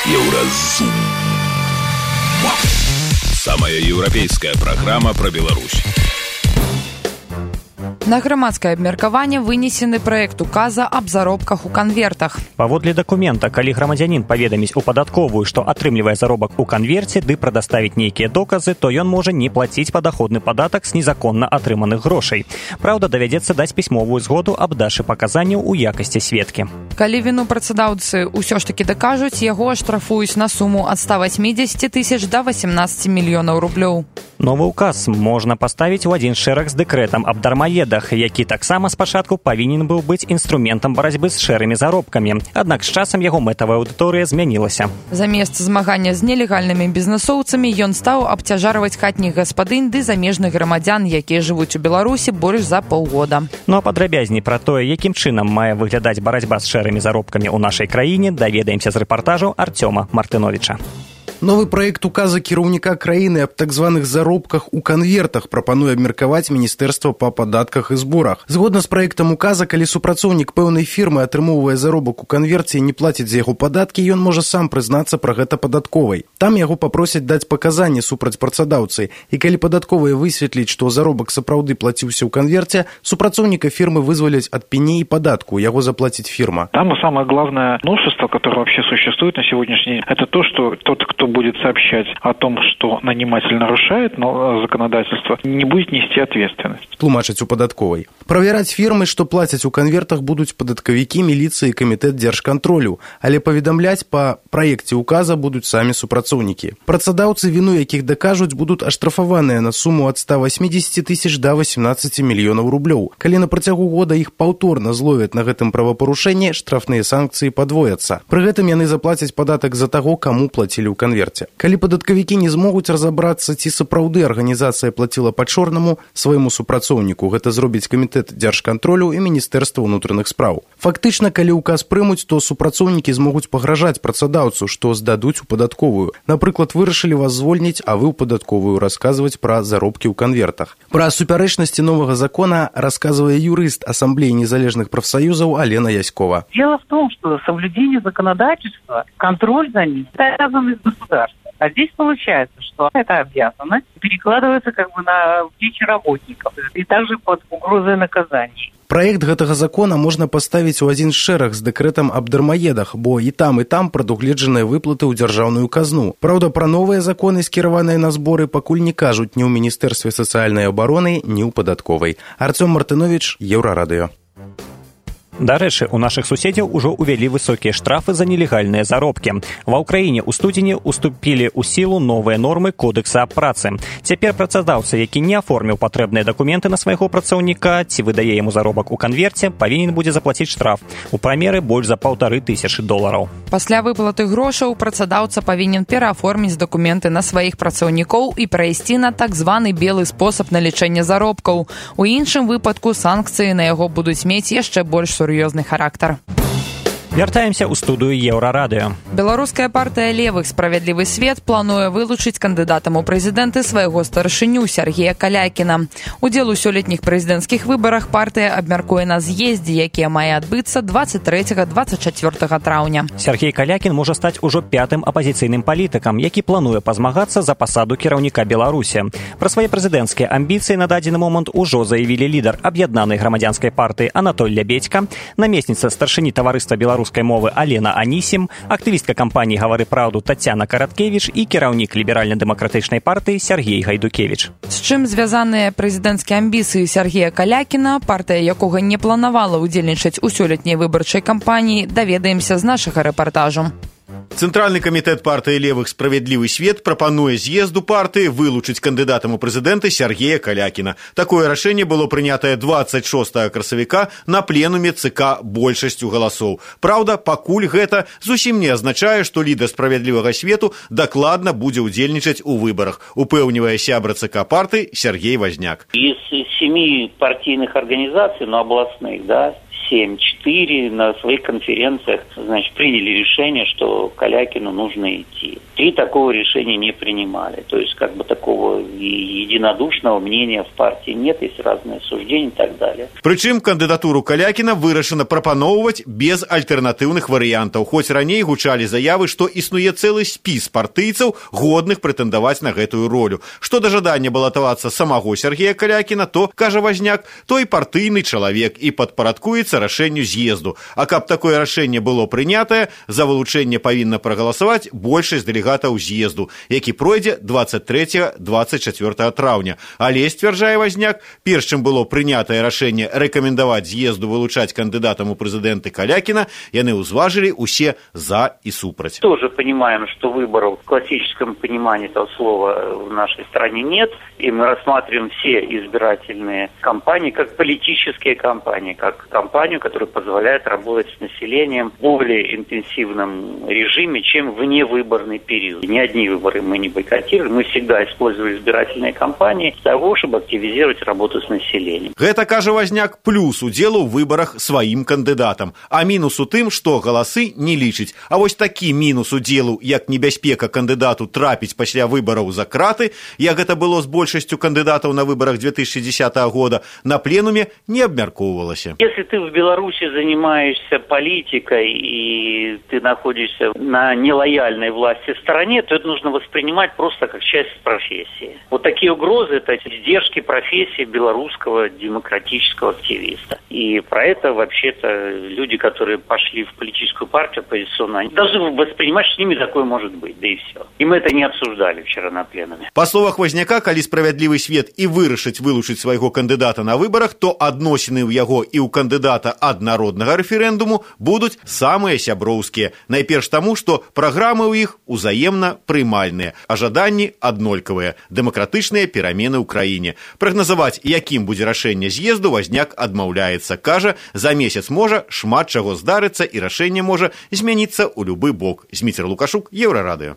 Еўразум. Самая еўрапейская праграма пра Беларусь. На грамадскае абмеркаванне вынесены праект указа аб заробках у канвертах. Паводле дакумента, калі грамадзянін паведаміць у падатковую, што атрымлівае заробак у канверце, ды прадаставіць нейкія доказы, то ён можа не плаціць падаходны падатак з незаконна атрыманых грошай. Праўда, давядзецца даць пісьмовую згоду аб дачы паказанняў у якасці сведкі. Калі віну працадаўцы ўсё ж такі дакажуць, яго аштрафуюць на суму ад 180 тысяч да 18 мільёнаў рублёў. Новы ўказ можна паставіць у адзін шэраг з дэкрэтам аб дармаедах, які таксама спачатку павінен быў быць інструментам барацьбы з шэрымі заробкамі. Аднак з часам яго мэтавая аўдыторыя змянілася. Замест змагання з нелегальнымі бізнэсоўцамі ён стаў абцяжарваць хатніх гаспадынь ды замежных грамадзян, якія жывуць у Беларусі больш за паўгода. Ну а падрабязней пра тое, якім чынам мае выглядаць барацьба з шэрымі заробкамі ў нашай краіне, даведаемся з рэпартажу Артёма Мартыновіча. Новы праект указа кіраўніка краіны аб так званых заробках у канвертах прапануе абмеркаваць Міністэрства па падатках і зборах. Згодна з праектам указа, калі супрацоўнік пэўнай фірмы атрымоўвае заробак у канверце і не плаціць за яго падаткі, ён можа сам прызнацца пра гэта падатковай. Там яго папросяць даць паказанні супраць працадаўцы, і калі падатковая высветліць, што заробак сапраўды плаціўся ў канверце, супрацоўніка фірмы вызваляць ад пені і падатку, яго заплаціць фірма. Там самое главное новшество, которое вообще существует на сегодняшний день, это то, что тот, кто будет сообщать о том, что наниматель нарушает законодательство, не будет нести ответственность. Тлумачыць у падатковай. Правяраць фірмы, што плацяць у канвертах, будуць падаткавікі, міліцыі і камітэт дзяржкантролю, але паведамляць па праекце указа будуць самі супрацоўнікі. Працадаўцы, віну якіх дакажуць, будуць аштрафаваныя на суму ад 180 тысяч да 18 мільёнаў рублёў. Калі на працягу года іх паўторна зловяць на гэтым правапарушэнні, штрафныя санкцыі падвояцца. Пры гэтым яны заплацяць падатак за таго, каму плацілі ў канверце. Калі падаткавікі не змогуць разабрацца, ці сапраўды арганізацыя плаціла па-чорнаму свайму супрацоўніку, гэта зробіць камітэт дзяржкантролю і Міністэрства ўнутраных спраў. Фактычна, калі ўказ прымуць, то супрацоўнікі змогуць пагражаць працадаўцу, што здадуць у падатковую. Напрыклад, вырашылі вас звольніць, а вы ў падатковую расказваць пра заробкі ў канвертах. Пра супярэчнасці новага закона расказвае юрыст Ассамблеі незалежных профсоюзов Алена Яськова. Дело в том, что соблюдение законодательства, контроль за ним – это обязанность государства. А здесь получается, что эта обязанность перекладывается на плечи работников и также под угрозой наказаний. Праект гэтага закона можна паставіць у адзін шэраг з дэкрэтам аб дармаедах, бо і там прадугледжаныя выплаты ў дзяржаўную казну. Праўда, пра новыя законы, скіраваныя на зборы, пакуль не кажуць ні ў Міністэрстве сацыяльнай абароны, ні ў падатковай. Артём Мартыновіч, Еўрарадыё. Дарэчы, у нашых суседзяў ужо ўвялі высокія штрафы за нелегальныя заробкі. Ва ўкраіне ў студзені уступілі ў сілу новыя нормы Кодекса аб працы. Цяпер працадаўца, які не аформіў патрэбныя дакументы на свайго працаўніка ці выдае яму заробак у канверце, павінен будзе заплаціць штраф у прамеры больш за $1500. Пасля выплаты грошаў працадаўца павінен перааформіць дакументы на сваіх працаўнікоў і прайсці на так званы белы спосаб налічэння заробкаў. У іншым выпадку санкцыі на яго будуць мець яшчэ больш сур'ёзны характар. Вяртаемся ў студыю Еўрарадыё. Беларуская партыя левых «Справядлівы свет» плануе вылучыць кандыдатам у прэзідэнты свайго старшыню Сергея Калякіна. Удзел у сёлетніх прэзідэнцкіх выбарах партыя абмяркуе на з'ездзе, які мае адбыцца 23-24 траўня. Сергей Калякін можа стаць ужо 5-м апазіцыйным палітыкам, які плануе пазмагацца за пасаду кіраўніка Беларусі. Пра свае прэзідэнцкія амбіцыі на дадзены момант ужо заявілі лідар аб'яднанай грамадзянскай партыі Анатоль Лябедзька, намесніца старшыні таварыства беларускай мовы Алена Анісім, актывістка кампаніі «Гавары праўду» Тацяна Караткевіч і кіраўнік ліберальна-дэмакратычнай партыі Сергей Гайдукевіч. З чым звязаныя прэзідэнцкія амбіцыі Сергея Калякіна, партыя якога не планавала ўдзельнічаць у сёлетняй выбарчай кампаніі, даведаемся з нашага рэпартажу. Цэнтральны камітэт партыі левых «Справядлівы свет» прапануе з'езду партыі вылучыць кандыдатам у прэзідэнты Сергея Калякіна. Такое рашэнне было прынятае 26 красавіка на пленуме ЦК большасцю галасоў. Праўда, пакуль гэта зусім не азначае, што лідар «Справядлівага свету» дакладна будзе ўдзельнічаць у выбарах, упэўнівае сябра ЦК партыі Сергей Возняк. Из 7 партийных организаций, областных, 7-4 на своих конференциях, значит, приняли решение, что Калякину нужно идти. 3 такого решения не принимали. То есть, как бы такого единодушного мнения в партии нет, есть разные суждения и так далее. Причым кандыдатуру Калякіна вырашана прапаноўваць без альтэрнатыўных варыянтаў. Хоць раней гучалі заявы, што існуе цэлы спіс партыйцаў, годных прэтэндаваць на гэтую ролю. Што да жадання балатавацца самого Сергея Калякіна, то, кажа Возняк, той партыйны чалавек і падпарадкуецца рашэнню з'езду. А каб такое рашэнне было прынятае, за вылучэнне павінна прагаласаваць большасць дэлегатаў з'езду, які пройдзе 23-24 траўня. Але, сцвярджае Возняк, перш чым было прынятае рашэнне рэкамендаваць з'езду вылучаць кандыдатам у прэзідэнты Калякіна, яны ўзважылі усе за и супраць. Тоже понимаем, что выборов в классическом понимании этого слова в нашей стране нет, и мы рассматриваем все избирательные кампании как политические кампании, как кампанию, которая позволяет работать с населением в более интенсивном режиме, чем вневыборный период. Ни одни выборы мы не бойкотировали, мы всегда использовали избирательные кампании для того, чтобы активизировать работу с населением. Гэта, кажа Возняк, плюс удзелу ў выбарах сваім кандыдатам, а мінус у тым, што галасы не лічыць. А вось такі мінус удзелу, як небяспека кандыдату трапіць пасля выбараў за краты, як гэта было з большасцю кандыдатаў на выбарах 2010 года, на пленуме не абмяркоўвалася. Если ты в Беларуси занимаешься политикой и ты находишься на нелояльной власти стороне, то это нужно воспринимать просто как часть профессии. Вот такие угрозы – это издержки профессии белорусского демократического активиста. И про это вообще-то люди, которые пошли в политическую партию оппозиционную, они должны воспринимать, что с ними такое может быть, да и все. И мы это не обсуждали вчера на пленуме. Па словах Возняка, калі справядлівы свет і вырашыць вылучыць свайго кандыдата на выбарах, то адносіны ў яго і ў кандыдата ад народнага рэферэндуму будуць самыя сяброўскія. Найперш таму, што праграмы ў іх узаемна прымальныя, а жаданні аднолькавыя. Дэмакратычныя перамены ў краіне. Прагназаваць, якім будзе рашэнне з'езду, Возняк адмаўляецца. Кажа, за месяц можа шмат чаго здарыцца і рашэнне можа змяніцца ў любы бок. Зміцер Лукашук, Еўрарадыё.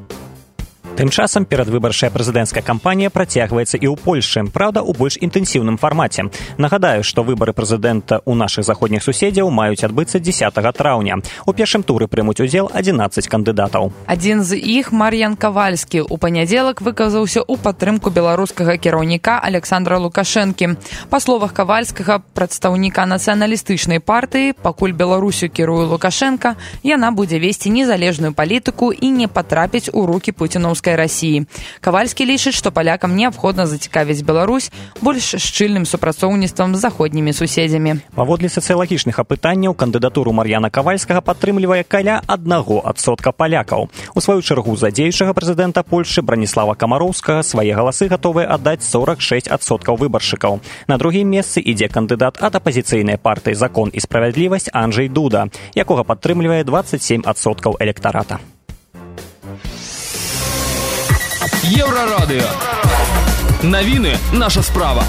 Тым часам перадвыбарчая прэзідэнцкая кампанія працягваецца і ў Польшчы, праўда, у больш інтэнсіўным фармаце. Нагадаю, што выбары прэзідэнта ў нашых заходніх суседзяў маюць адбыцца 10 траўня. У першым туры прымуць удзел 11 кандыдатаў. Адзін з іх, Мар'ян Кавальскі, у панядзелак выказаўся ў падтрымку беларускага кіраўніка Александра Лукашэнкі. Па словах Кавальскага, прадстаўніка нацыяналістычнай партыі, пакуль Беларусю кіруе Лукашэнка, яна будзе весці незалежную палітыку і не патрапіць у рукі пуцінаўскай России. Кавальскі лічыць, што палякам неабходна зацікавіць Беларусь больш шчыльным супрацоўніцтвам з заходнімі суседзямі. Паводле сацыялагічных апытанняў, кандыдатуру Мар'яна Кавальскага падтрымлівае каля 1% палякаў. У сваю чаргу за дзеючага прэзідэнта Польшчы Браніслава Камароўскага свае галасы гатовыя аддаць 46% выбаршчыкаў. На другім месцы ідзе кандыдат ад апазіцыйнай партыі «Закон і справядлівасць» Анджэй Дуда, якога падтрымлівае 27% электарата. Єврорадіо. Новини – наша справа.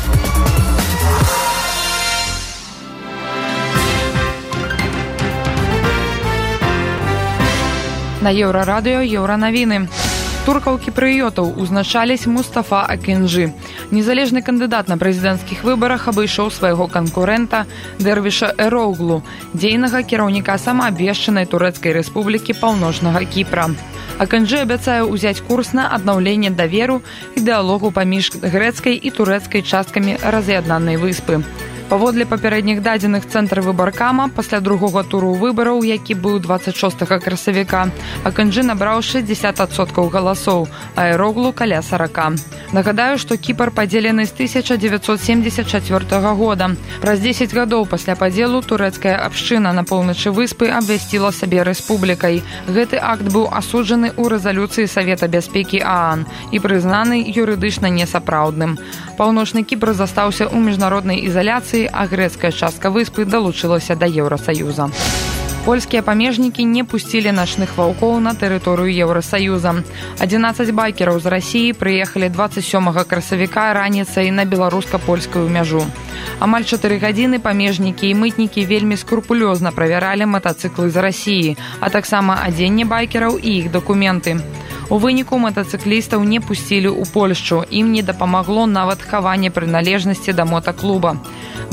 На Еўрарадыё еўранавіны. Туркаў кіпрыётаў узначаліць Мустафа Акінжы. Незалежны кандыдат на прэзідэнцкіх выбарах абышоў свайго канкурэнта Дэрвіша Эроглу, дзейнага кіраўніка самаабвешчанай Турэцкай рэспублікі Паўночнага Кіпра. Акінжы абяцае ўзяць курс на аднаўленне даверу і дыялогу паміж грэцкай і турэцкай часткамі раз'яднанай выспы. Паводле папярэдніх дадзеных цэнтра выбаркама, пасля другога туру выбараў, які быў 26 красавіка, Акінжы набраў 60% галасоў, а Эроглу каля 40%. Нагадаю, што Кіпр падзелены з 1974 года. Праз 10 гадоў пасля падзелу турэцкая абшчына на поўначы выспы абвясціла сабе рэспублікай. Гэты акт быў асуджаны ў рэзалюцыі Савета бяспекі ААН і прызнаны юрыдычна несапраўдным. Паўночны Кіпр застаўся ў міжнароднай ізаляцыі, а грэцкая частка выспы далучылася да Еўрасаюза. Польскія памежнікі не пусцілі начных ваўкоў на тэрыторыю Еўрасаюза. 11 байкераў з Расіі прыехалі 27 красавіка раніцай на беларуска-польскую мяжу. Амаль 4 гадзіны памежнікі і мытнікі вельмі скрупулёзна правяралі матацыклы з Расіі, а таксама адзенне байкераў і іх дакументы. У выніку матацыклістаў не пусцілі ў Польшчу, ім не дапамагло нават хаванне прыналежнасці да мотаклуба.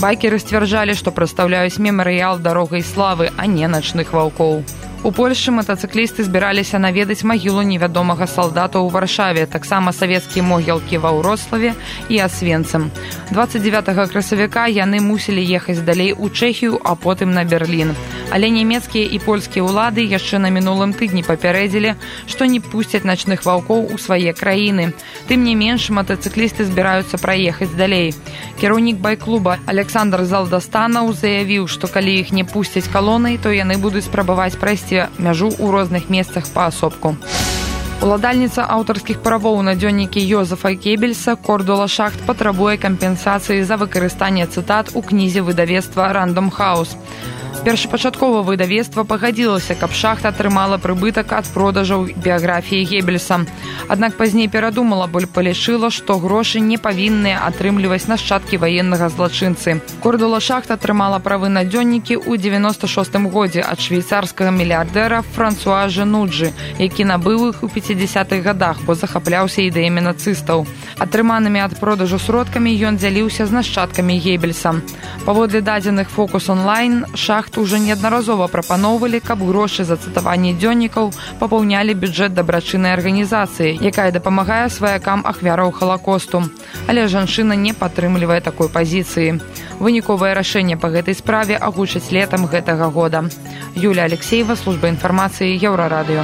Байкеры сцвярджалі, што прадстаўляюць мемарыял дарогай славы, а не начных ваўкоў. У Польшчы матацыклісты збіраліся наведаць магілу невядомага салдата ў Варшаве, таксама савецкія могілкі ва Ўроцлаве і Асвенцым. 29 красавіка яны мусілі ехаць далей у Чэхію, а потым на Берлін. Але нямецкія і польскія ўлады яшчэ на мінулым тыдні папярэдзілі, што не пусцяць начных ваўкоў у свае краіны. Тым не менш, матацыклісты збіраюцца праехаць далей. Кіраўнік байклуба Александр Залдастанаў заявіў, што калі іх не пусцяць калонай, то яны будуць спрабаваць прайсці мяжу ў розных месцах паасобку. Уладальніца аўтарскіх правоў на дзённікі Йозефа Геббельса Кордула Шахт патрабуе кампенсацыі за выкарыстанне цытат у кнізе выдавецтва Random House. Першапачаткова выдавецтва пагадзілася, каб Шахт атрымала прыбытак ад продажаў біяграфіі Геббельса. Аднак пазней перадумала, бо палічыла, што грошы не павінныя атрымліваць нашчадкі ваеннага злачынцы. Кордула Шахт атрымала правы на дзённікі ў 96 годзе ад швейцарскага мільярдэра Франсуа Женуджы, які набыў іх у 50-х гадах, бо захапляўся ідэямі нацыстаў. Атрыманымі ад продажу сродкамі ён дзяліўся з нашчадкамі Геббельса. Паводле дадзеных Focus Online, Шахт уже неаднаразова прапаноўвалі, каб грошы за цытаванне дзённікаў папаўнялі бюджэт дабрачыннай арганізацыі, якая дапамагае сваякам ахвяраў Халакосту. Але жанчына не падтрымлівае такой пазіцыі. Выніковае рашэнне па гэтай справе агучаць летам гэтага года. Юлія Алексеева, служба інфармацыі, Еўрарадыё.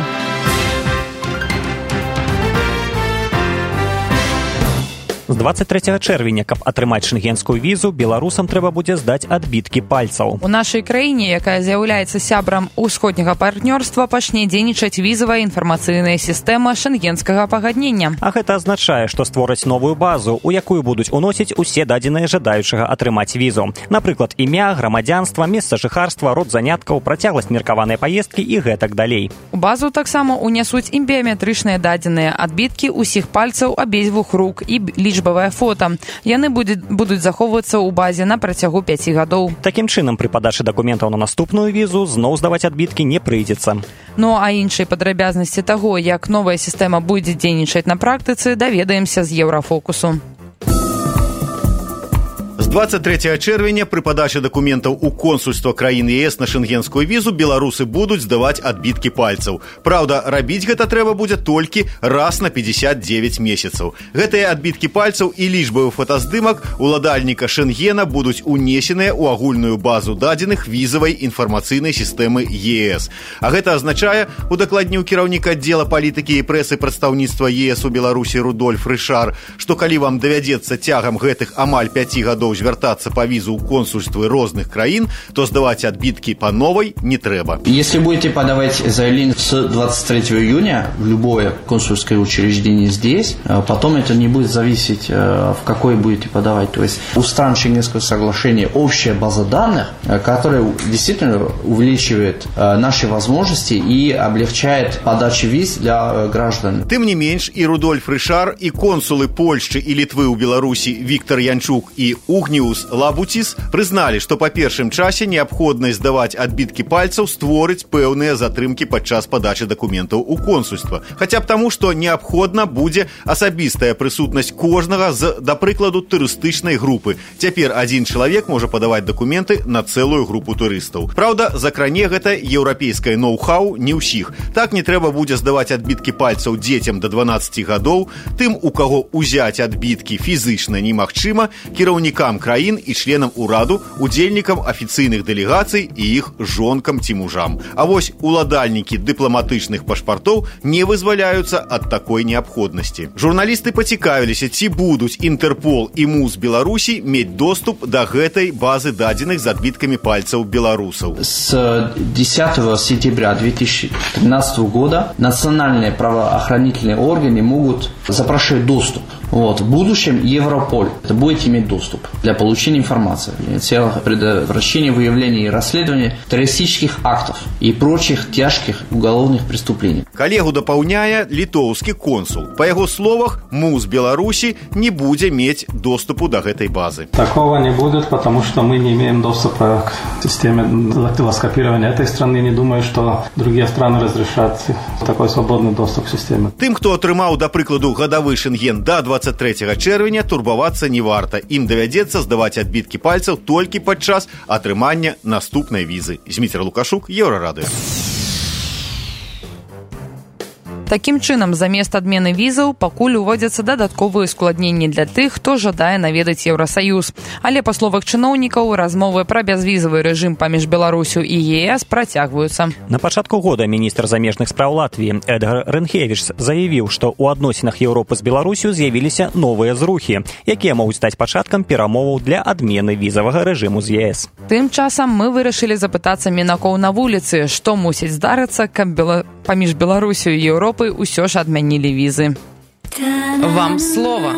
З 23 чэрвеня, каб атрымаць шэнгенскую візу, беларусам трэба будзе здаць адбіткі пальцаў. У нашай краіне, якая з'яўляецца сябрам усходняга партнёрства, пачне дзейнічаць візавая інфармацыйная сістэма шэнгенскага пагаднення. А гэта азначае, што створаць новую базу, у якую будуць уносіць усе дадзеныя жадаючага атрымаць візу. Напрыклад, імя, грамадзянства, месца жыхарства, род заняткаў, працягласць меркаванай паездкі і гэтак далей. У базу таксама унясуць і біяметрычныя дадзеныя адбіткі ўсіх пальцаў абедзвюх рук і лічбавае фота. Яны будуць захоўвацца ў базе на працягу 5 гадоў. Такім чынам, пры падачы дакументаў на наступную візу зноў здаваць адбіткі не прыйдзецца. Ну а іншай падрабязнасці таго, як новая сістэма будзе дзейнічаць на практыцы, даведаемся з Еўрафокусу. З 23 чэрвеня пры падачы дакументаў у консульства краін ЕС на шэнгенскую візу беларусы будуць здаваць адбіткі пальцаў. Праўда, рабіць гэта трэба будзе толькі раз на 59 месяцаў. Гэтыя адбіткі пальцаў і лічбавы фотаздымак уладальніка Шэнгена будуць унесеныя ў агульную базу дадзеных візавай інфармацыйнай сістэмы ЕС. А гэта азначае, удакладніў кіраўнік аддзела палітыкі і прэсы прадстаўніцтва ЕС у Беларусі Рудольф Рышар, што калі вам давядзецца цягам гэтых амаль 5 гадоў звяртацца па візу ў консульствы розных краін, то сдавать отбитки по новой не треба. Если будете подавать заявление с 23 июня в любое консульское учреждение здесь, потом это не будет зависеть, в какой будете подавать. То есть у стран Шенгенского соглашения общая база данных, которая действительно увеличивает наши возможности и облегчает подачу виз для граждан. Тым не менш, и Рудольф Рышар, и консулы Польшчы и Литвы ў Беларусі Віктор Янчук и Угніус Лабуціс прызналі, што па першым часе неабходнасць здаваць адбіткі пальцаў створыць пэўныя затрымкі падчас падачы дакументаў у консульства. Хаця б таму, што неабходна будзе асабістая прысутнасць кожнага з, да прыкладу, турыстычнай групы. Цяпер адзін чалавек можа падаваць дакументы на цэлую групу турыстаў. Праўда, закране гэта еўрапейскае ноу-хау не ўсіх. Так не трэба будзе здаваць адбіткі пальцаў дзецям да 12 гадоў, тым, у каго ўзяць адбіткі фізычна немагчыма, кіраўнікам краін і членам ураду, удзельнікам афіцыйных дэлегацый і іх жонкам ці мужам. А вось уладальнікі дыпламатычных пашпартоў не вызваляюцца ад такой неабходнасці. Журналісты пацікавіліся, ці будуць Інтэрпол і МУЗ Беларусі мець доступ да гэтай базы дадзеных з адбіткамі пальцаў беларусаў. С 10 сентября 2013 года национальные правоохранительные органы могут запрашивать доступ. В будущем Европол будет иметь доступ для получения информации, для целых предотвращения, выявления и расследования террористических актов и прочих тяжких уголовных преступлений. Коллегу дапаўняе літоўскі консул. По яго словах, МУЗ Беларуси не будет иметь доступу до этой базы. Такого не будет, потому что мы не имеем доступа к системе дактилоскопирования этой страны. Не думаю, что другие страны разрешат такой свободный доступ к системе. Тым, хто атрымаў, да прыкладу, двухгадовы шэнген да 23 чэрвеня турбавацца не варта. Ім давядзецца здаваць адбіткі пальцаў толькі падчас атрымання наступнай візы. Зміцер Лукашук, Еўрарадыё. Такім чынам, замест адмены візаў пакуль уводзяцца дадатковыя складненні для тых, хто жадае наведаць Еўрасаюз. Але, па словах чыноўнікаў, размовы пра бязвізавы рэжым паміж Беларусю і ЕС працягваюцца. На пачатку года міністр замежных спраў Латвіі Эдгар Рэнхевіч заявіў, што ў адносінах Еўропы з Беларусю з'явіліся новыя зрухі, якія могуць стаць пачаткам перамоваў для адмены візавага рэжыму з ЕС. Тым часам мы вырашылі запытацца мінакоў на вуліцы, што мусіць здарыцца, каб паміж Беларусю і Еўропай ўсё ж адмянілі візы. Вам слово.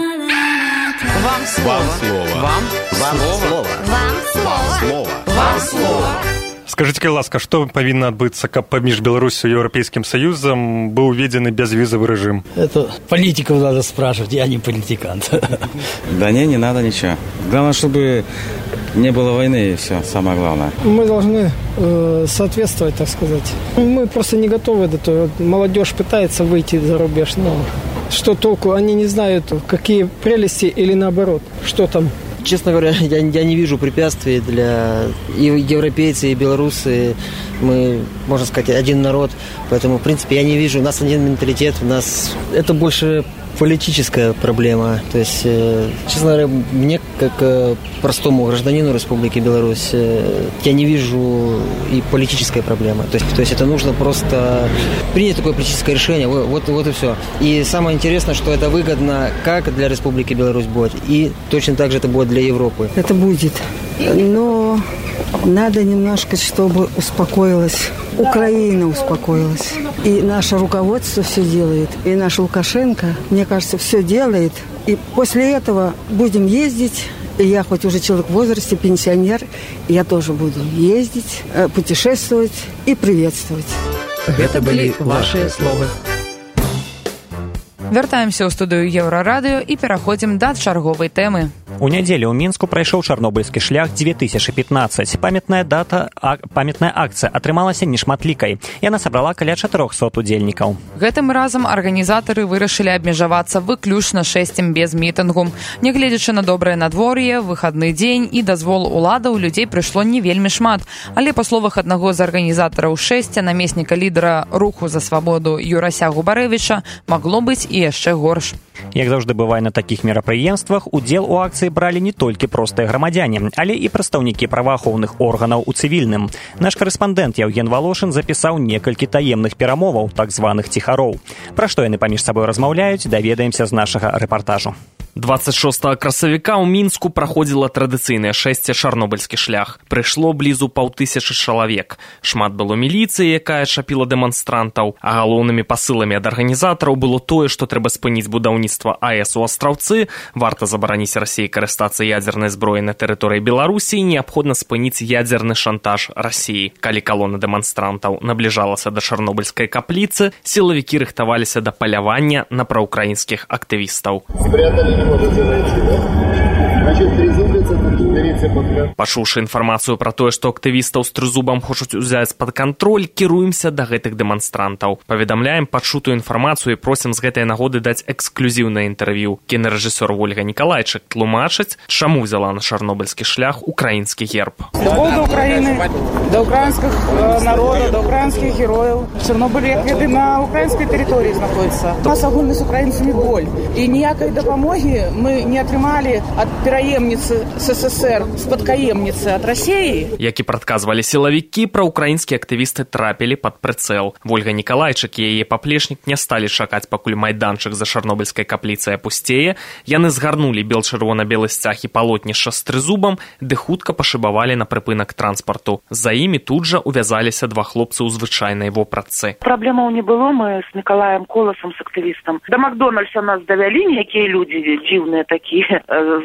Вам слово. Вам слово. Вам слово. Вам слово. Скажите, ласка, что павінна адбыцца, каб паміж Беларусью и Европейским Союзом был введен безвизовый режим? Это политиков надо спрашивать, я не политикант. Да не надо ничего. Главное, чтобы не было войны, и все, самое главное. Мы должны соответствовать, так сказать. Мы просто не готовы до того. Молодежь пытается выйти за рубеж, но что толку? Они не знают, какие прелести или наоборот, что там. Честно говоря, я не вижу препятствий для и европейцы, и белорусы. Мы, можно сказать, один народ. Поэтому, в принципе, я не вижу. У нас один менталитет. У нас это больше политическая проблема. То есть, честно говоря, мне, как простому гражданину Республики Беларусь, я не вижу и политической проблемы. То есть это нужно просто принять такое политическое решение. Вот и все. И самое интересное, что это выгодно как для Республики Беларусь будет, и точно так же это будет для Европы. Это будет. Но надо немножко, чтобы успокоилась. Украина успокоилась. И наше руководство все делает. И наш Лукашенко, мне кажется, все делает. И после этого будем ездить. И я хоть уже человек в возрасте, пенсионер, я тоже буду ездить, путешествовать и приветствовать. Это были ваши слова. Вяртаемся ў студыю Еўрарадыё і пераходзім да чарговай тэмы. У нядзелю ў Мінску прайшоў чарнобыльскі шлях 2015. Памятная акцыя атрымалася нешматлікай. Яна сабрала каля 400 удзельнікаў. Гэтым разам арганізатары вырашылі абмежавацца выключна 6 без мітынгу. Нягледзячы на добрае надвор'е, выхадны дзень і дазвол уладаў, людзей прыйшло не вельмі шмат. Але, па словах аднаго з арганізатараў 6, намесніка лідара руху за свабоду Юрася Губарэвіча, магло быць і яшчэ горш. Як заўжды бывае на такіх мерапрыемствах, удзел у акцыі бралі не толькі простыя грамадзяне, але і прадстаўнікі праваахоўных органаў у цывільным. Наш карэспандэнт Яўген Валошын запісаў некалькі таемных перамоваў, так званых ціхароў. Пра што яны паміж сабой размаўляюць, даведаемся з нашага рэпартажу. 26 красавіка ў Мінску праходзіла традыцыйнае шэсце чарнобыльскі шлях. Прыйшло блізу 5000 чалавек. Шмат было міліцыі, якая чапіла дэманстрантаў, а галоўнымі пасыламі ад арганізатараў было тое, што трэба спыніць будаўніцтва АЭС у Астраўцы, варта забараніць Расіі карыстацца ядзернай зброяй на тэрыторыі Беларусі і неабходна спыніць ядзерны шантаж Расіі. Калі калона дэманстрантаў набліжалася да чарнобыльскай капліцы, сілавікі рыхтаваліся да палявання на праўкраінскіх актывістаў. Пачуўшы інфармацыю пра тое, што актывістаў з трызубам хочуць узяць пад кантроль, кіруемся да гэтых дэманстрантаў. Паведамляем падчутую інфармацыю і просім з гэтай нагоды даць эксклюзіўнае інтэрв'ю. Кінарэжысёр Вольга Нікалайчык тлумачыць, чаму взяла на чарнобыльскі шлях украінскі герб. Любоў да Украіны, да украінскіх народа, да украінскіх герояў. Чарнобыль, як веды, на украінскай тэрыторыі знаходіцца. У нас агульны з украінцамі боль. І ніякай дапамогі мы не атрымалі ад пераемніцы СССР, спадкаемніцы ад Расіі. Як і прадказвалі сілавікі, праўкраінскія актывісты трапілі пад прыцэл. Вольга Нікалайчык і яе паплечнік не сталі чакаць, пакуль майданчык за чарнобыльскай капліцай апусцее. Яны згарнулі бел-чырвона-белы сцяг і палотнішча з трызубам, ды хутка пашыбавалі на прыпынак транспарту. За імі тут жа увязаліся два хлопцы ў звычайнай вопратцы. Праблемаў не было, мы з Мікалаем Коласам, з актывістам. Да Макдональдса нас давялі, якія людзі дзіўныя такія, за намі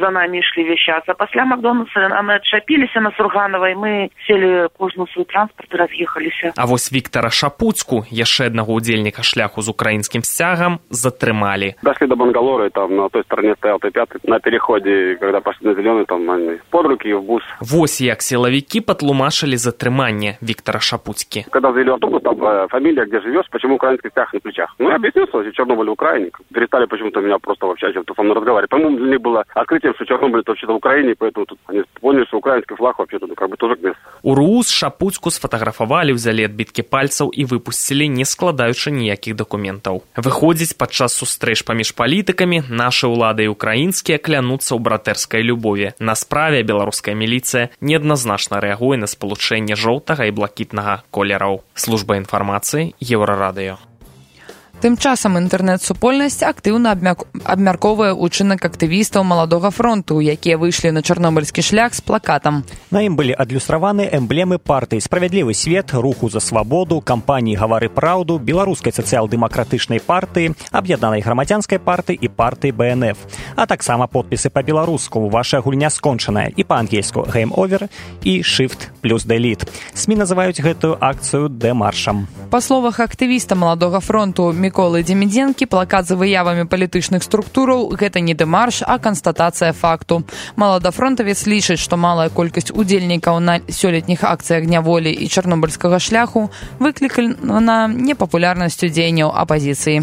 ішлі весь час. А пасля Макдональдса мы адчапіліся на Сурганавай, мы сели кожны свой транспорт і раз'ехаліся. А вось Віктара Шапуцку, яшчэ аднаго удзельніка шляху з украінскім сцягам, затрымалі. Дошли до Бангалоры, там на той стороне стоял Т-5. На переходе, когда пошли на зеленый, там они под руки и в бус. Вось як силовики патлумачылі затрыманне Віктара Шапуцкі. Когда завели автобус, там фамилия, где живешь, почему украинский стяг на плечах. Ну, я объяснил, что Чернобыль в Украине. Перестали почему-то меня просто вообще со мной разговаривать. По-моему, для них было открытием, что Чернобыль это вообще-то в Украине, поэтому тут они поняли, что украинский флаг вообще-то как бы тоже к месту. У РУС Шапуцку сфотаграфавалі, ўзялі адбіткі пальцаў і выпусцілі, не складаючы ніякіх дакументаў. Выходзіць, падчас сустрэч паміж палітыкамі нашы ўлады і украінскія клянуцца ў братэрскай любові. На справе беларуская міліцыя неадназначна рэагуе на спалучэнне жоўтага і блакітнага колераў. Служба інфармацыі Еўрарадыё. Тым часам інтэрнэт-супольнасць актыўна абмяркоўвае ўчынак актывістаў Маладога фронту, якія выйшлі на чарнобыльскі шлях з плакатам. На ім былі адлюстраваны эмблемы партыі «Справядлівы свет», «Руху за свабоду», кампаніі «Гавары праўду», беларускай сацыял-дэмакратычнай партыі, аб'яднанай грамадзянскай партыі і партыі БНФ. А таксама подпісы па-беларуску «Ваша гульня скончаная» і па-ангельску «Game over» і «Shift плюс Delete». СМІ называюць гэтую акцыю дэмаршам. Па словах актывіста Маладога фронту Міколы Демідзенкі, плакат з выявамі палітычных структураў – гэта не дэмарш, а канстатацыя факту. Маладафронтавец лічыць, што малая колькасць удзельнікаў на сёлетніх акцыях Дня волі і чарнобыльскага шляху выклікана непапулярнасцю дзеянняў апазіцыі.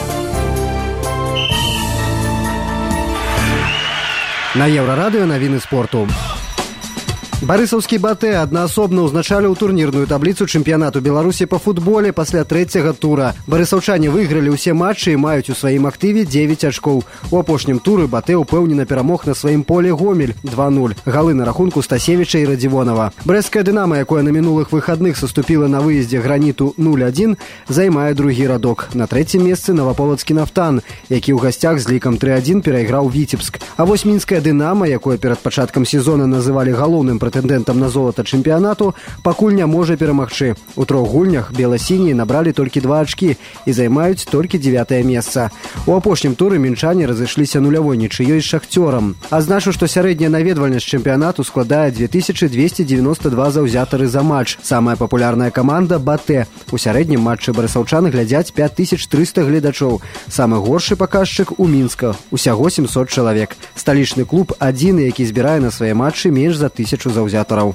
На Еўрарадыё навіны спорту. Барысаўскі «Батэ» аднаасобна ўзначаліў турнірную табліцу чэмпіянату Беларусі па футболе пасля трэцяга тура. Барысаўчане выйгралі ўсе матчы і маюць у сваім актыве 9 ачкоў. У апошнім туры «Батэ» упэўнена перамог на сваім поле Гомель 2-0. Галы на рахунку Стасевіча і Радзівонава. Брэсцкая «Дынама», якое на мінулых выхадных саступіла на выездзе «Граніту» 0-1, займае другі радок. На трэцім месцы Новаполацкі «Нафтан», які ў гасцях з лікам 3-1 перайграў Віцебск. А вось мінская «Дынама», якое перад пачаткам сезона называлі галоўным прэтэндэнтам на золата чэмпіянату, пакуль не можа перамагчы. У 3 гульнях бела-сінія набралі толькі 2 ачкі і займаюць толькі 9-е месца. У апошнім туры мінчане разышліся нулявой нічыёй з «Шахцёрам». Адзначу, што сярэдняя наведвальнасць чэмпіянату складае 2292 заўзятары за матч. Самая папулярная каманда «Батэ». У сярэднім матчы барысаўчан глядзяць 5300 гледачоў. Самы горшы паказчык у Мінска. Усяго 700 чалавек. Сталічны клуб адзіны, які збірае на свае матчы менш за 1000 заўзятараў.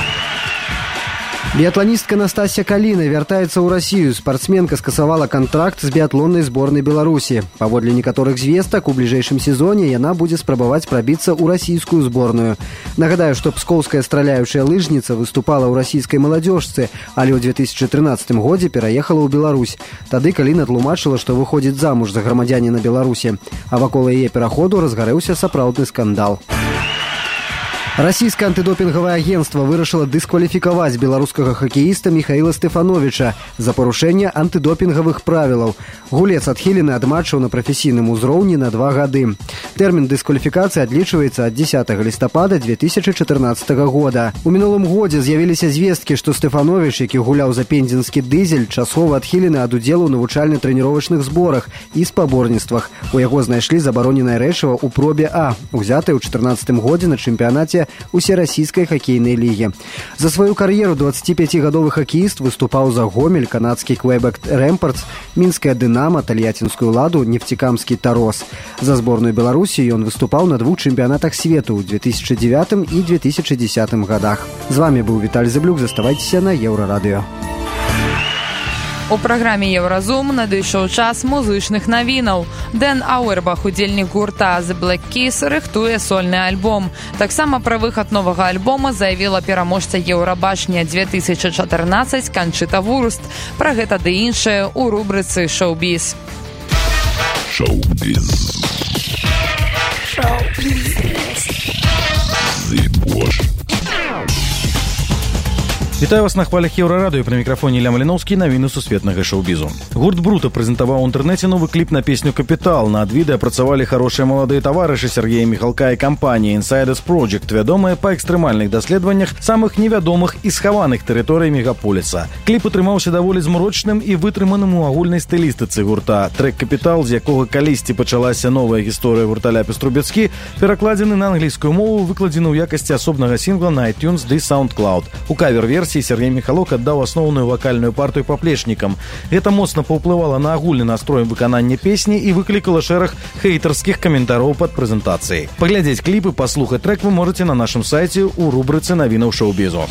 Біятланістка Настасья Каліна вяртаецца ў Расію. Спартсменка скасавала кантракт з біятлоннай зборнай Беларусі. Паводле некаторых звестак, у бліжэйшым сезоне яна будзе спрабаваць прабіцца ў расійскую зборную. Нагадаю, што пскоўская страляючая лыжніца выступала ў расійскай маладзёжцы, але ў 2013 годзе пераехала ў Беларусь. Тады Каліна тлумачыла, што выходзіць замуж за грамадзяніна Беларусі, а вакол яе пераходу разгарэўся сапраўдны скандал. Расійскае антыдопінгавае агенцтва вырашыла дыскваліфікаваць беларускага хакеіста Міхаіла Стэфановіча за парушэнне антыдопінгавых правілаў. Гулец адхілены ад матчаў на прафесійным узроўні на 2 гады. Тэрмін дыскваліфікацыі адлічваецца ад 10 лістапада 2014 года. У мінулым годзе з'явіліся звесткі, што Стэфановіч, які гуляў за пензенскі дызель, часова адхілены ад удзелу ў навучальна-трэніровачных зборах і спаборніцтвах. У яго знайшлі забароненае рэчыва ў пробе А, узятае ў 2014 годзе на чэмпіянаце усерасійскай хакейнай лігі. За сваю кар'еру 25-гадовы хакеіст выступаў за Гомель, канадскі Квебек Рэмпартс, мінская Дынама, тальяцінскую Ладу, нефтекамскі Тарос. За зборную Беларусі ён выступаў на 2 чэмпіянатах свету ў 2009 і 2010 годах. З вами быў Віталь Зэблюк, заставайцеся на Еўрарадыё. У праграме «Еўразум» надышоў час музычных навінаў. Дэн Ауэрбах, удзельнік гурта The Black Keys, рыхтуе сольны альбом. Таксама пра выхад новага альбома заявіла пераможца Еўрабачня 2014 Канчыта Вурст. Пра гэта ды іншае ў рубрыцы «Шоу-біз». Шоу-біз. Шоу-біз. Вітаю вас на хвалях Еўрарадыё, пры мікрафоне Ілля Маліноўскі, навіны сусветнага шоу-бізу. Гурт Брута прэзентаваў у інтэрнэце новы кліп на песню «Капітал». Над відэа працавалі хорошыя маладыя таварышы Сергея Міхалка і кампанія Insiders Project, вядомая па экстрэмальных даследаваннях самых невядомых і схаваных тэрыторый мегаполіса. Кліп атрымаўся даволі змрочным і вытрыманым у агульнай стылістыцы гурта. Трэк «Капітал», з якога калісьці пачалася новая гісторыя гурта Ляпіс Трубецкі, перакладзены на англійскую мову, выкладзены ў якасці асобнага сінгла на iTunes ды SoundCloud. У кавер-версіі Сергей Михалок аддаў асноўную вакальную партыю паплечнікам. Гэта моцна паўплывала на агульны настрой выканання песні і выклікала шэраг хейтарскіх каментароў пад прэзентацыяй. Паглядзець кліп і паслухаць трэк вы можаце на нашым сайце ў рубрыцы навінаў шоу-бізу.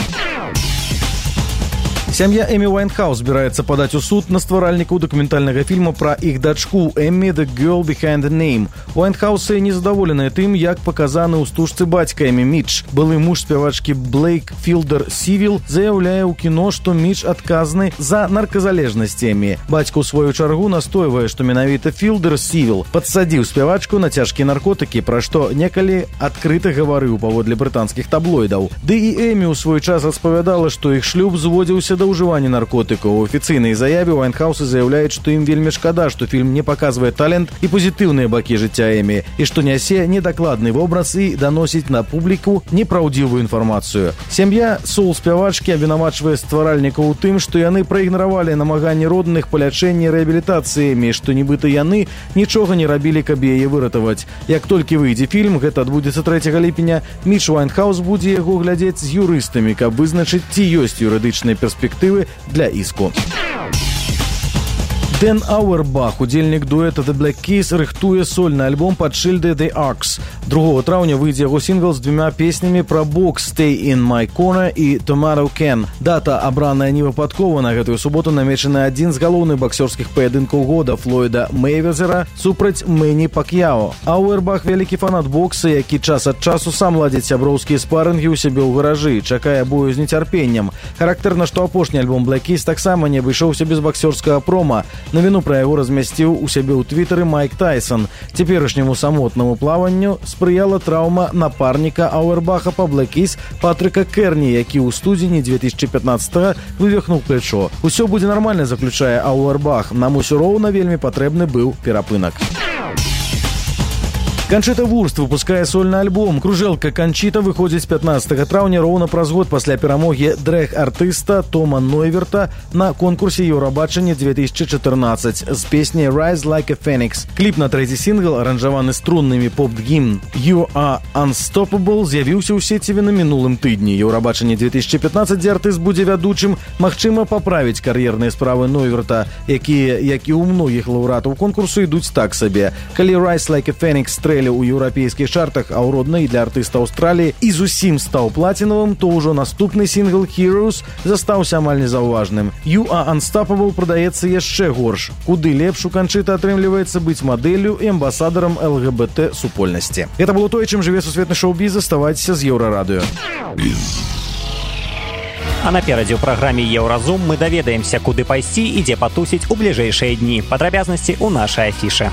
Сям'я Эмі Уайнхаус збіраецца падаць у суд на стваральнікаў дакументальнага фільма пра іх дачку Эмі «The Girl Behind the Name». Уайнхаусы незадаволеныя тым, як паказаны ў стужцы бацька Эмі Мітч. Былы муж спявачкі Блейк Філдер Сівіл заяўляе ў кіно, што Мітч адказны за нарказалежнасць Эмі. Бацька ў сваю чаргу настойвае, што менавіта Філдер Сівіл падсадзіў спявачку на цяжкія наркотыкі, пра што некалі адкрыта гаварыў паводле брытанскіх таблоідаў. Ды і Эмі ў свой час распавядала, што іх шлюб зводзіўся да ўжывання наркотыкаў. У афіцыйнай заяве Уайнхаусы заяўляюць, што ім вельмі шкада, што фільм не паказвае талент і пазітыўныя бакі жыцця Эмі, і што нясе недакладны вобраз і даносіць на публіку непраўдзівую інфармацыю. Сям'я соул-спявачкі абвінавачвае стваральнікаў у тым, што яны праігнаравалі намаганні родных па лячэнні і рэабілітацыі Эмі, што нібыта яны нічога не рабілі, каб яе выратаваць. Як толькі выйдзе фільм, гэта адбудзецца 3 ліпеня, Мітч Уайнхаус будзе яго глядзець з юрыстамі, каб вызначыць, ці ёсць юрыдычныя перспектывы для іску. Дэн Ауэрбах, удзельнік дуэта The Black Keys, рыхтуе сольны альбом пад шыльдай The Arcs. 2 траўня выйдзе яго сінгл з 2 песнямі пра бокс «Stay in my corner» і «Tomato Can». Дата, абраная невыпадкова, на гэтую суботу намечаны адзін з галоўных баксёрскіх паядынкаў года Флойда Мэйвезера супраць Мэні Пакьяо. Ауэрбах вялікі фанат бокса, які час ад часу сам ладзіць сяброўскія спарынгі ў сябе ў гаражы, чакае бою з нецярпеннем. Характэрна, што апошні альбом Black Keys таксама не абышоўся без баксёрскага прома. Навіну пра яго размясціў у сябе ў твітары Майк Тайсон. Цяперашняму самотнаму плаванню спрыяла траўма напарніка Ауэрбаха па Black Keys Патрыка Керні, які ў студзені 2015-го вывихнуў плечо. Усё будзе нармальна, заключае Ауэрбах. Нам усё роўна вельмі патрэбны быў перапынак. Канчыта Вурст выпускае сольны альбом. Кружэлка Канчіта выходзіць 15 траўня роўна праз год пасля перамогі дрэг-артыста Тома Нойверта на конкурсе Еўрабачання 2014 з песняй «Rise Like a Phoenix». Кліп на трэці сінгл, аранжаваны струннымі поп-гімн «You Are Unstoppable», з'явіўся ў сеціве на мінулым тыдні. Еўрабачанне 2015, дзе артыст будзе вядучым, магчыма паправіць кар'ерныя справы Нойверта, якія, як і ў многіх лаўрэатаў конкурсу, ідуць так сабе. Калі «Rise Like a Phoenix» у еўрапейскіх чартах, а ў роднай для артыста Аўстраліі і зусім стаў плацінавым, то ўжо наступны сінгл «Heroes» застаўся амаль незаўважным. «You Are Unstoppable» прадаецца яшчэ горш. Куды лепш у Канчыта атрымліваецца быць мадэллю і амбасадарам ЛГБТ супольнасці. Гэта было тое, чым жыве сусветны шоу-біз. Заставайцеся з Еўрарадыё. А наперадзе ў праграме «Еўразум» мы даведаемся, куды пайсці і дзе патусіць у бліжэйшыя дні. Падрабязнасці ў нашай афішы.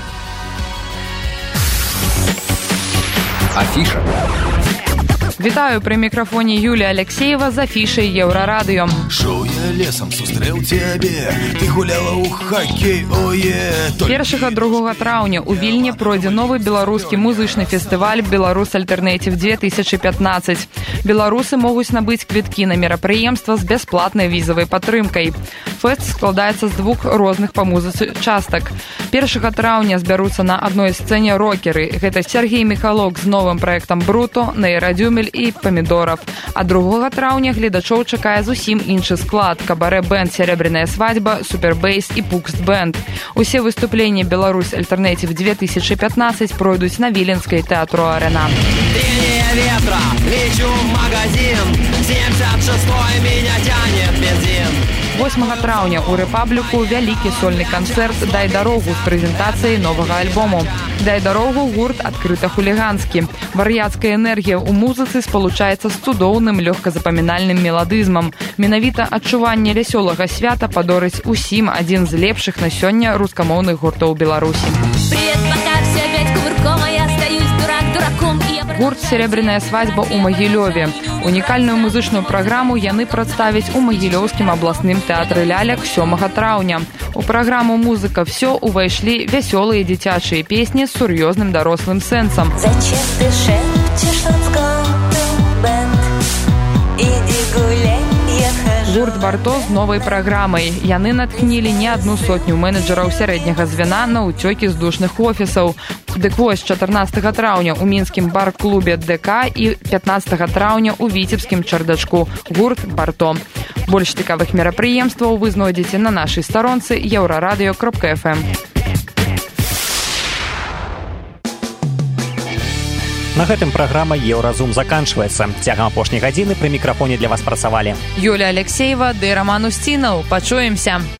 Афіша. Вітаю, пры мікрафоне Юлія Алексеева з афішай Еўрарадыё. Шоу я лесам сустрэў цябе, ты гуляла ў хакей, ое. 1-2 траўня у Вільні пройдзе новы беларускі музычны фестываль «Беларус Альтэрнэйтыв 2015». Беларусы могуць набыць квіткі на мерапрыемства з бясплатнай візавай падтрымкай. Фэст складаецца з 2 розных па музыцы частак. 1 траўня збяруцца на адной сцэне рокеры. Гэта Сергей Михалок з новым праектам «Бруто», Нейра Дюмель і Памідоров. А 2 траўня гледачоў чакае зусім іншы склад. Кабарэ-бэнд «Серебряная свадьба», «Супербейс» і «Пукст-бэнд». Усе выступленні «Беларусь Альтэрнэйтыв 2015» пройдуць на Віленскай тэатру-арэна. Трение ветра, лечу в магазин, 76-й меня тянет бензин. 8 траўня ў Рэпабліку вялікі сольны канцэрт «Дай дарогу» з прэзентацыяй новага альбому. «Дай дарогу» гурт адкрыта хуліганскі. Вар'яцкая энергія ў музыцы спалучаецца з цудоўным лёгказапамінальным меладызмам. Менавіта адчуванне вясёлага свята падорыць усім адзін з лепшых на сёння рускамоўных гуртоў Беларусі. Привет, пока все опять кувырком, а я остаюсь дурак дураком, и я Гурт «Серебряная свадьба» ў Магілёве. Унікальную музычную праграму яны прадставяць у Магілёўскім абласным тэатры лялек 7 траўня. У праграму «Музыка всё» увайшлі вясёлыя дзіцячыя песні з сур'ёзным дарослым сэнсам. Зачем ты шепчешь, бэнд? Иди гуляй. Гурт «Барто» з новай праграмай. Яны натхнілі не адну сотню менеджераў сярэдняга звяна на ўцёкі з душных офісаў. Дык вось 14 траўня ў мінскім бар-клубе ДК і 15 траўня ў віцебскім чардачку. Гурт «Барто». Больш цікавых мерапрыемстваў вы знойдзеце на нашай старонцы euraradio.fm. На гэтым праграма «Еўразум» заканчваецца. Цягам апошняй гадзіны пры мікрафоне для вас працавалі Юлія Алексеева ды Роман Устінаў. Пачуемся!